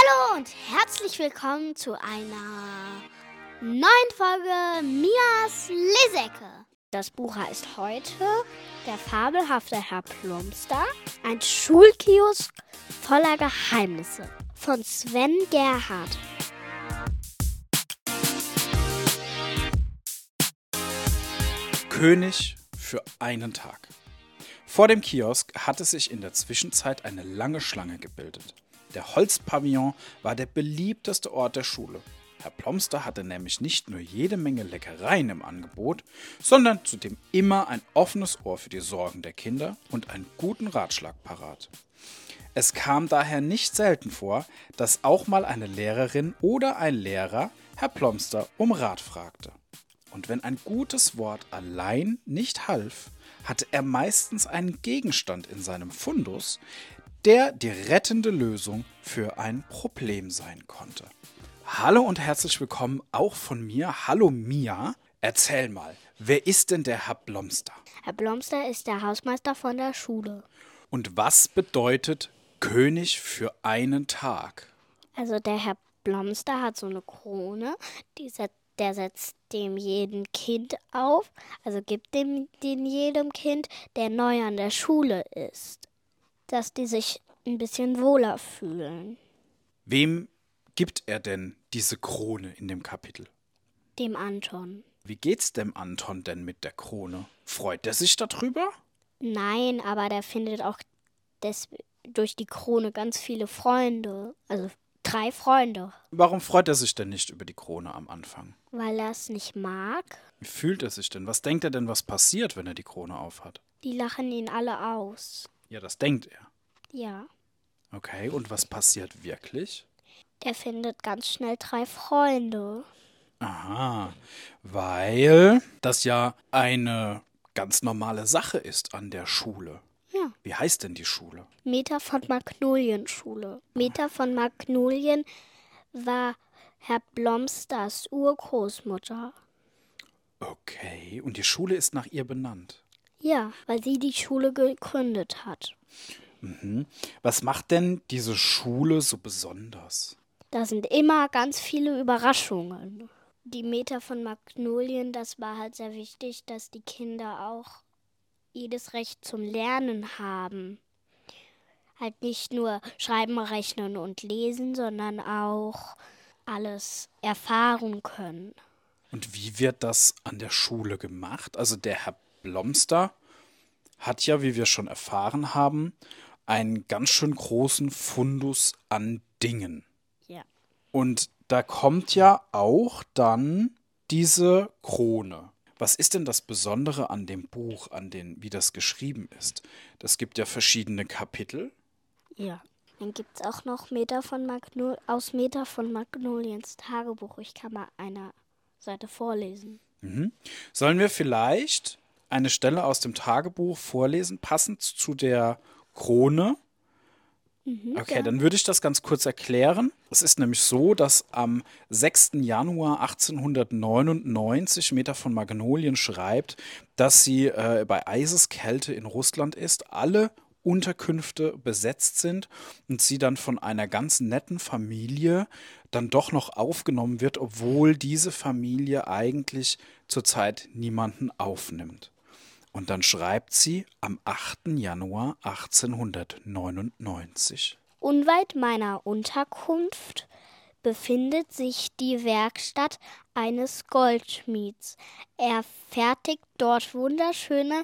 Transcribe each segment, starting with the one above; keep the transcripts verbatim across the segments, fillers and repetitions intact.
Hallo und herzlich willkommen zu einer neuen Folge Mias Lesecke. Das Buch heißt heute Der fabelhafte Herr Plumster, ein Schulkiosk voller Geheimnisse von Sven Gerhardt. König für einen Tag. Vor dem Kiosk hatte sich in der Zwischenzeit eine lange Schlange gebildet. Der Holzpavillon war der beliebteste Ort der Schule. Herr Plumster hatte nämlich nicht nur jede Menge Leckereien im Angebot, sondern zudem immer ein offenes Ohr für die Sorgen der Kinder und einen guten Ratschlag parat. Es kam daher nicht selten vor, dass auch mal eine Lehrerin oder ein Lehrer Herr Plumster um Rat fragte. Und wenn ein gutes Wort allein nicht half, hatte er meistens einen Gegenstand in seinem Fundus, der die rettende Lösung für ein Problem sein konnte. Hallo und herzlich willkommen auch von mir. Hallo Mia. Erzähl mal, wer ist denn der Herr Plumster? Herr Plumster ist der Hausmeister von der Schule. Und was bedeutet König für einen Tag? Also der Herr Plumster hat so eine Krone, die setzt, der setzt dem jedem Kind auf, also gibt dem den jedem Kind, der neu an der Schule ist, dass die sich ein bisschen wohler fühlen. Wem gibt er denn diese Krone in dem Kapitel? Dem Anton. Wie geht's dem Anton denn mit der Krone? Freut er sich darüber? Nein, aber der findet auch des, durch die Krone ganz viele Freunde, also drei Freunde. Warum freut er sich denn nicht über die Krone am Anfang? Weil er es nicht mag. Wie fühlt er sich denn? Was denkt er denn, was passiert, wenn er die Krone aufhat? Die lachen ihn alle aus. Ja, das denkt er. Ja. Okay, und was passiert wirklich? Der findet ganz schnell drei Freunde. Aha, weil das ja eine ganz normale Sache ist an der Schule. Ja. Wie heißt denn die Schule? Meta von Magnolien Schule. Meta von Magnolien war Herr Plumsters Urgroßmutter. Okay, und die Schule ist nach ihr benannt. Ja, weil sie die Schule gegründet hat. Mhm. Was macht denn diese Schule so besonders? Da sind immer ganz viele Überraschungen. Die Meta von Magnolien, das war halt sehr wichtig, dass die Kinder auch jedes Recht zum Lernen haben. Halt nicht nur schreiben, rechnen und lesen, sondern auch alles erfahren können. Und wie wird das an der Schule gemacht? Also der Herr Plumster hat ja, wie wir schon erfahren haben, einen ganz schön großen Fundus an Dingen. Ja. Und da kommt ja auch dann diese Krone. Was ist denn das Besondere an dem Buch, an den, wie das geschrieben ist? Das gibt ja verschiedene Kapitel. Ja. Dann gibt es auch noch Meta von Magnol- aus Meta von Magnoliens Tagebuch. Ich kann mal eine Seite vorlesen. Mhm. Sollen wir vielleicht eine Stelle aus dem Tagebuch vorlesen, passend zu der Krone? Mhm, Okay, ja. dann würde ich das ganz kurz erklären. Es ist nämlich so, dass am sechsten Januar achtzehnhundertneunundneunzig Meta von Magnolien schreibt, dass sie äh, bei Eiseskälte in Russland ist, alle Unterkünfte besetzt sind und sie dann von einer ganz netten Familie dann doch noch aufgenommen wird, obwohl diese Familie eigentlich zurzeit niemanden aufnimmt. Und dann schreibt sie am achten Januar achtzehnhundertneunundneunzig. Unweit meiner Unterkunft befindet sich die Werkstatt eines Goldschmieds. Er fertigt dort wunderschöne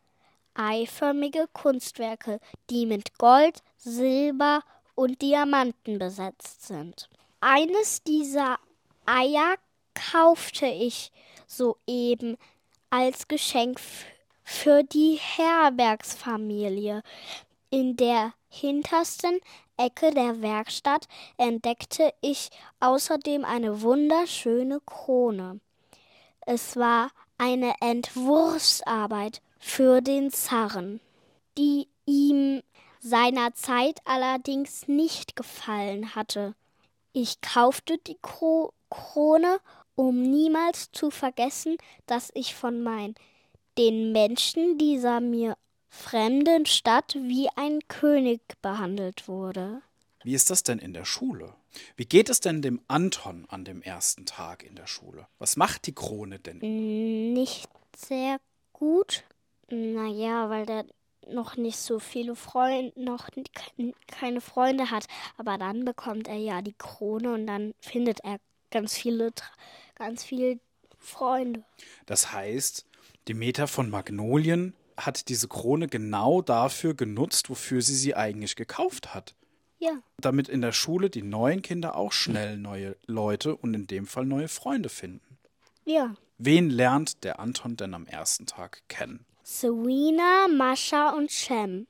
eiförmige Kunstwerke, die mit Gold, Silber und Diamanten besetzt sind. Eines dieser Eier kaufte ich soeben als Geschenk für die Herbergsfamilie. In der hintersten Ecke der Werkstatt entdeckte ich außerdem eine wunderschöne Krone. Es war eine Entwurfsarbeit für den Zaren, die ihm seinerzeit allerdings nicht gefallen hatte. Ich kaufte die Kro- Krone, um niemals zu vergessen, dass ich von meinen den Menschen dieser mir fremden Stadt wie ein König behandelt wurde. Wie ist das denn in der Schule? Wie geht es denn dem Anton an dem ersten Tag in der Schule? Was macht die Krone denn? Nicht sehr gut. Naja, weil der noch nicht so viele Freunde, noch ke- keine Freunde hat. Aber dann bekommt er ja die Krone und dann findet er ganz viele, Tra- ganz viele Freunde. Das heißt, die Meta von Magnolien hat diese Krone genau dafür genutzt, wofür sie sie eigentlich gekauft hat. Ja, Damit in der Schule die neuen Kinder auch schnell neue Leute und in dem Fall neue Freunde finden. ja. Wen lernt der Anton denn am ersten Tag kennen? Serena, Mascha und Cem.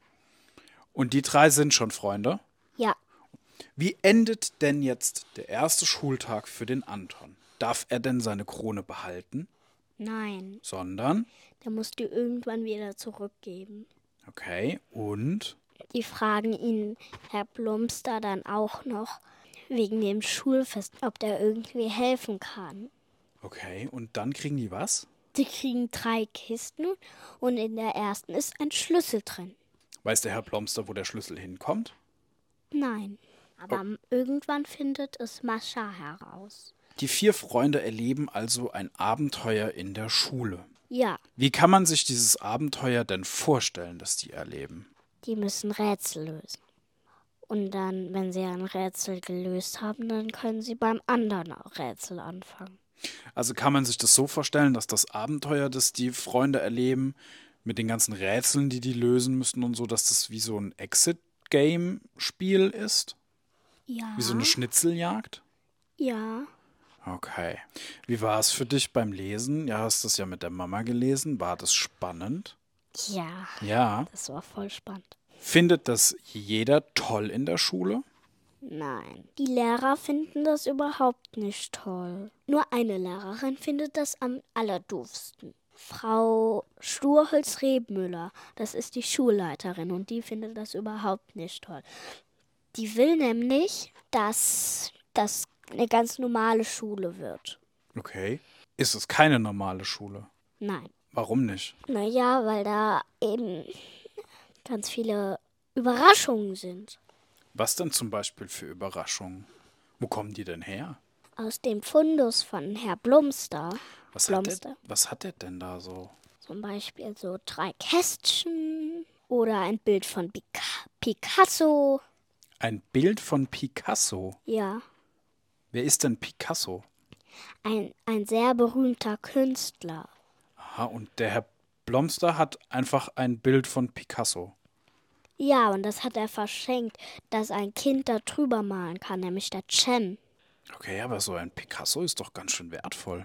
Und die drei sind schon Freunde? Ja, Wie endet denn jetzt der erste Schultag für den Anton? Darf er denn seine Krone behalten? nein. Sondern, Der muss die irgendwann wieder zurückgeben. okay, und? Die fragen ihn, Herr Blumster, dann auch noch wegen dem Schulfest, ob der irgendwie helfen kann. Okay, und dann kriegen die was? Die kriegen drei Kisten und in der ersten ist ein Schlüssel drin. Weiß der Herr Plomster, wo der Schlüssel hinkommt? Nein, aber irgendwann findet es Mascha heraus. Die vier Freunde erleben also ein Abenteuer in der Schule. Ja, Wie kann man sich dieses Abenteuer denn vorstellen, das die erleben? die müssen Rätsel lösen. Und dann, wenn sie ein Rätsel gelöst haben, dann können sie beim anderen Rätsel anfangen. Also kann man sich das so vorstellen, dass das Abenteuer, das die Freunde erleben, mit den ganzen Rätseln, die die lösen müssen und so, dass das wie so ein Exit-Game-Spiel ist? Ja. Wie so eine Schnitzeljagd? Ja. Okay. Wie war es für dich beim Lesen? Ja, hast das ja mit der Mama gelesen. War das spannend? Ja, Ja. das war voll spannend. Findet das jeder toll in der Schule? Nein, die Lehrer finden das überhaupt nicht toll. Nur eine Lehrerin findet das am allerdoofsten. Frau Sturholz-Rebmüller, das ist die Schulleiterin und die findet das überhaupt nicht toll. Die will nämlich, dass das eine ganz normale Schule wird. Okay. Ist es keine normale Schule? Nein. Warum nicht? Naja, weil da eben ganz viele Überraschungen sind. Was denn zum Beispiel für Überraschungen? Wo kommen die denn her? Aus dem Fundus von Herr Blumster. Was hat, Blomster. der, was hat der denn da so? Zum Beispiel so drei Kästchen oder ein Bild von Pica- Picasso. Ein Bild von Picasso. Ja, Wer ist denn Picasso? ein, ein sehr berühmter Künstler. Aha, und der Herr Blomster hat einfach ein Bild von Picasso. Ja, und das hat er verschenkt, dass ein Kind da drüber malen kann, nämlich der Cem. Okay, aber so ein Picasso ist doch ganz schön wertvoll.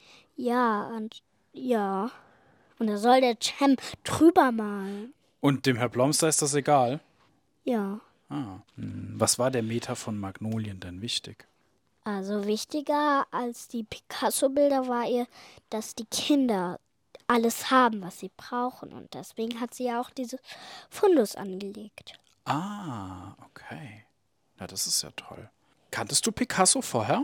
Ja, und ja. Und da soll der Cem drüber malen. Und dem Herr Blomster ist das egal? Ja. Ah. Hm. Was war der Meta von Magnolien denn wichtig? Also wichtiger als die Picasso-Bilder war ihr, dass die Kinder alles haben, was sie brauchen. Und deswegen hat sie ja auch diese Fundus angelegt. Ah, okay. Ja, das ist ja toll. Kanntest du Picasso vorher?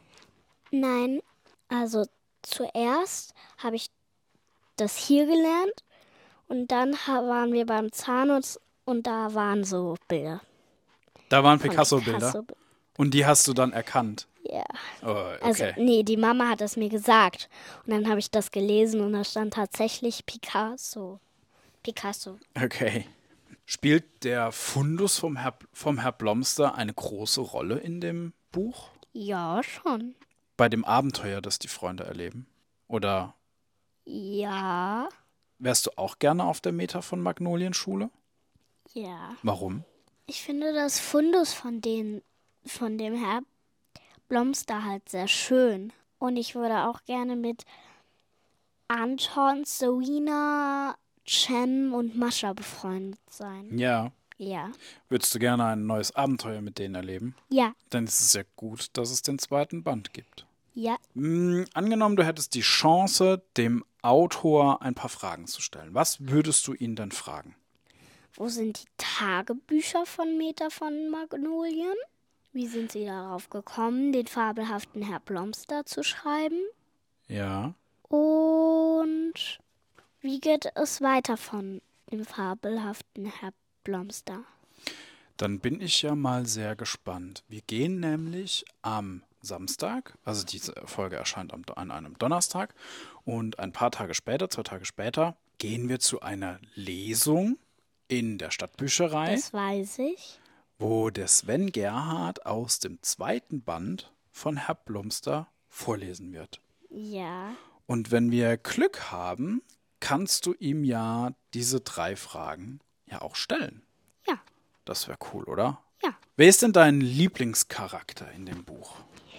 Nein, also zuerst habe ich das hier gelernt und dann ha- waren wir beim Zahnarzt und da waren so Bilder. Da waren von Picasso-Bilder. Picasso. Und die hast du dann erkannt. Ja. Oh, okay. Also, nee, die Mama hat es mir gesagt. Und dann habe ich das gelesen und da stand tatsächlich Picasso. Picasso. Okay. Spielt der Fundus vom Herr, vom Herr Blomster eine große Rolle in dem Buch? Ja, schon. Bei dem Abenteuer, das die Freunde erleben? Oder Ja, wärst du auch gerne auf der Meta von Magnolienschule? ja. Warum? Ich finde das Fundus von, den, von dem Herr Blomster halt sehr schön. Und ich würde auch gerne mit Anton, Serena, Cem und Mascha befreundet sein. Ja. Ja. Würdest du gerne ein neues Abenteuer mit denen erleben? Ja. Dann ist es ja gut, dass es den zweiten Band gibt. Ja. Hm, angenommen, du hättest die Chance, dem Autor ein paar Fragen zu stellen. Was würdest du ihn denn fragen? Wo sind die Tagebücher von Meta von Magnolien? Wie sind Sie darauf gekommen, den fabelhaften Herr Blomster zu schreiben? Ja. Und wie geht es weiter von dem fabelhaften Herr Blomster? Dann bin ich ja mal sehr gespannt. Wir gehen nämlich am Samstag, also diese Folge erscheint am, an einem Donnerstag, und ein paar Tage später, zwei Tage später, gehen wir zu einer Lesung in der Stadtbücherei, Das weiß ich. wo der Sven Gerhard aus dem zweiten Band von Herr Plumster vorlesen wird. Ja. Und wenn wir Glück haben, kannst du ihm ja diese drei Fragen ja auch stellen. Ja. Das wäre cool, oder? Ja. Wer ist denn dein Lieblingscharakter in dem Buch?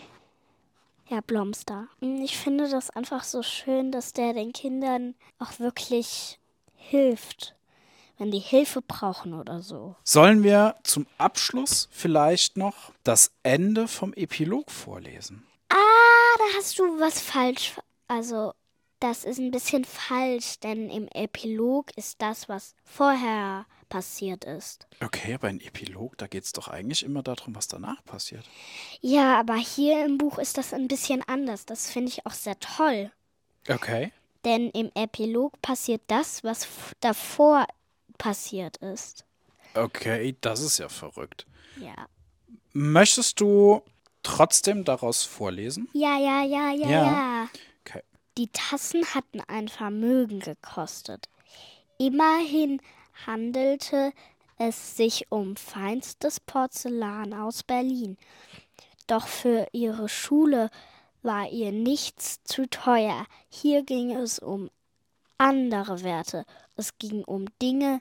Herr Plumster. Ich finde das einfach so schön, dass der den Kindern auch wirklich hilft, wenn die Hilfe brauchen oder so. Sollen wir zum Abschluss vielleicht noch das Ende vom Epilog vorlesen? Ah, da hast du was falsch. Also, das ist ein bisschen falsch, denn im Epilog ist das, was vorher passiert ist. Okay, aber ein Epilog, da geht es doch eigentlich immer darum, was danach passiert. Ja, aber hier im Buch ist das ein bisschen anders. Das finde ich auch sehr toll. Okay. Denn im Epilog passiert das, was f- davor passiert ist. Okay, das ist ja verrückt. Ja. Möchtest du trotzdem daraus vorlesen? Ja, ja, ja, ja, Ja. ja. Okay. Die Tassen hatten ein Vermögen gekostet. Immerhin handelte es sich um feinstes Porzellan aus Berlin. Doch für ihre Schule war ihr nichts zu teuer. Hier ging es um andere Werte. Es ging um Dinge,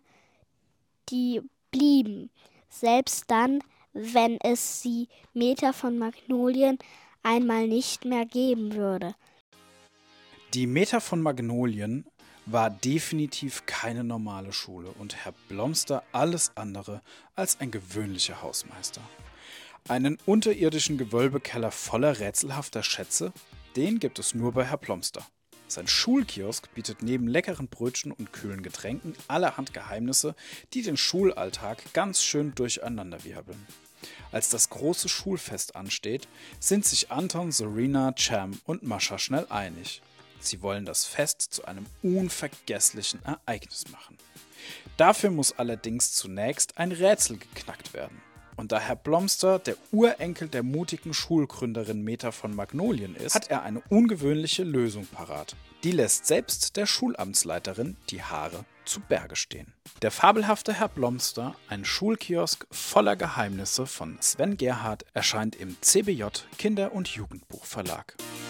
die blieben, selbst dann, wenn es sie Meter von Magnolien einmal nicht mehr geben würde. Die Meter von Magnolien war definitiv keine normale Schule und Herr Plumster alles andere als ein gewöhnlicher Hausmeister. Einen unterirdischen Gewölbekeller voller rätselhafter Schätze, den gibt es nur bei Herr Plumster. Sein Schulkiosk bietet neben leckeren Brötchen und kühlen Getränken allerhand Geheimnisse, die den Schulalltag ganz schön durcheinanderwirbeln. Als das große Schulfest ansteht, sind sich Anton, Serena, Cham und Mascha schnell einig. Sie wollen das Fest zu einem unvergesslichen Ereignis machen. Dafür muss allerdings zunächst ein Rätsel geknackt werden. Und da Herr Plumster der Urenkel der mutigen Schulgründerin Meta von Magnolien ist, hat er eine ungewöhnliche Lösung parat. Die lässt selbst der Schulamtsleiterin die Haare zu Berge stehen. Der fabelhafte Herr Plumster, ein Schulkiosk voller Geheimnisse von Sven Gerhard, erscheint im C B J Kinder- und Jugendbuchverlag.